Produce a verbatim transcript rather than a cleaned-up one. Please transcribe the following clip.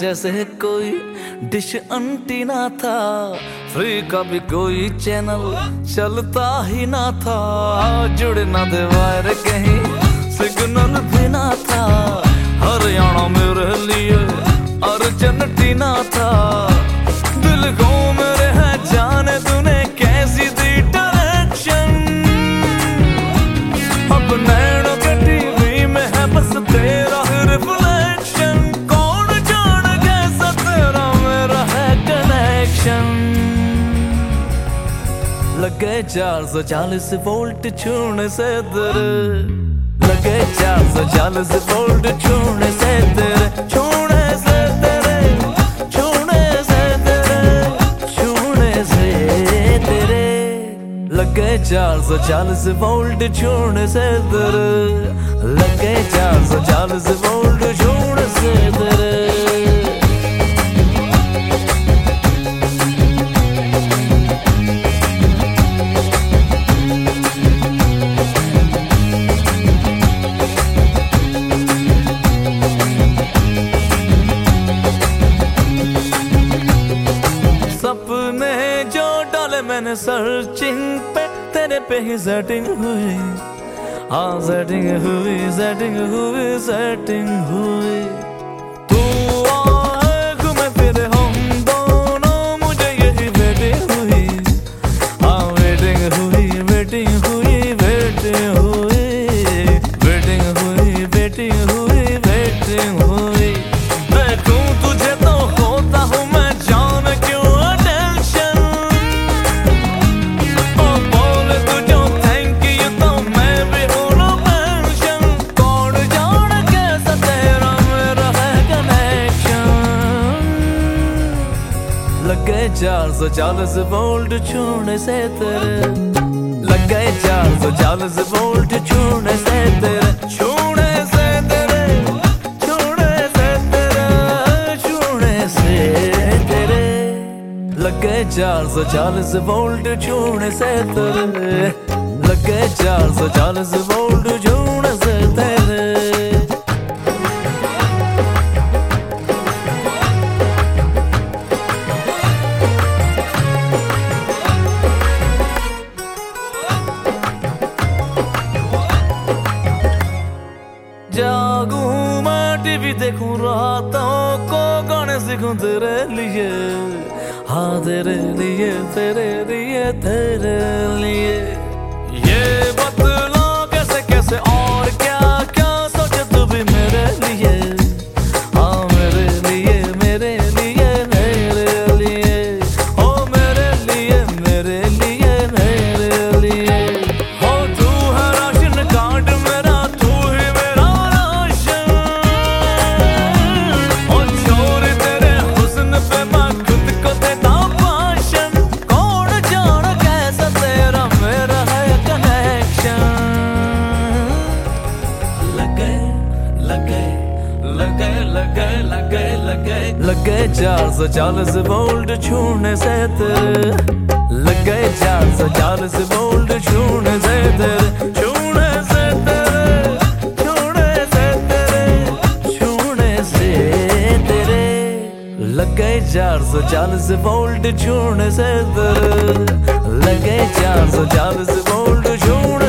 जैसे कोई dish antenna था, फ्री का भी कोई चैनल चलता ही ना था। जुड़ ना दे वायर कहीं सिग्नल भी ना था, हरियाणा मेरे लिए अर्जेंटीना था। दिल को मेरे है जाने तूने कैसी दी डायरेक्शन, अब नैनों के टीवी में है बस तेरा रिफ्लेक्शन। कौन जान कैसा तेरा मेरा है कनेक्शन। लगे चार सौ चालीस वोल्ट छूने से तेरे, लगे चार सौ चालीस वोल्ट छूने से तेरे, छूने से तेरे, छूने से तेरे, छूने से तेरे। लगे चार सौ चालीस वोल्ट छूने से तेरे, लगे चार सौ चालीस वोल्ट छूने से तेरे। सपने जो डाले मैंने सर्चिंग पे, तेरे पे ही सेटिंग हुई। हाँ सेटिंग हुई, सेटिंग हुई, सेटिंग हुई। तू आए घूमे फिरे हम दोनों, मुझे यही वेटिंग हुई। हाँ वेटिंग हुई, वेटिंग हुई, वेटिंग हुई, वेटिंग हुई, वेटिंग हुई, वेटिंग हुई। देखूं तुझे तो होता हूँ मैं जान क्यों टेंशन, ओ बोले तू जो थैंक यू तो मैं भी हूँ नो पेंशन। कौन जान कैसा तेरा मेरा है कनेक्शन। लगे चार सौ चालीस वोल्ट छूने से तेरे, लगे चार सौ चालीस वोल्ट छूने से तेरे, छूने से तेरे, छूने से तेरे, छूने से तेरे। लगे चार सौ चालीस वोल्ट छूने से तेरे, लगे चार सौ चालीस वोल्ट छूने से तेरे। जागूं मैं टीवी देखूं रातों को, गाने सीखूं तेरे लिए। हाँ तेरे लिए, तेरे लिए, तेरे लिए। ये बतला कैसे कैसे और क्या क्या सोचे तू भी मेरे लिए। हाँ मेरे लिए, मेरे लिए, मेरे लिए, ओ मेरे लिए, मेरे लिए, मेरे लिए। हो तू है राशन कार्ड मेरा, तू ही मेरा राशन। ओ छोड़ तेरे हुस्न पे मैं खुद को देता भाषण। कौन जान कैसा तेरा मेरा है कनेक्शन। लगे लगे लगे लगे लगे लगे लगे चार सौ चालीस वोल्ट छूने से तेरे, लगे चार सौ चालीस वोल्ट छूने से तेरे, छूने से तेरे, छूने से तेरे, छूने से तेरे। लगे चार सौ चालीस वोल्ट छूने से तेरे, लगे चार सौ चालीस वोल्ट छूने